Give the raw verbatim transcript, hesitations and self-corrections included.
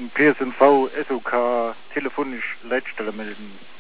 P S N V S O K telefonisch Leitstelle melden.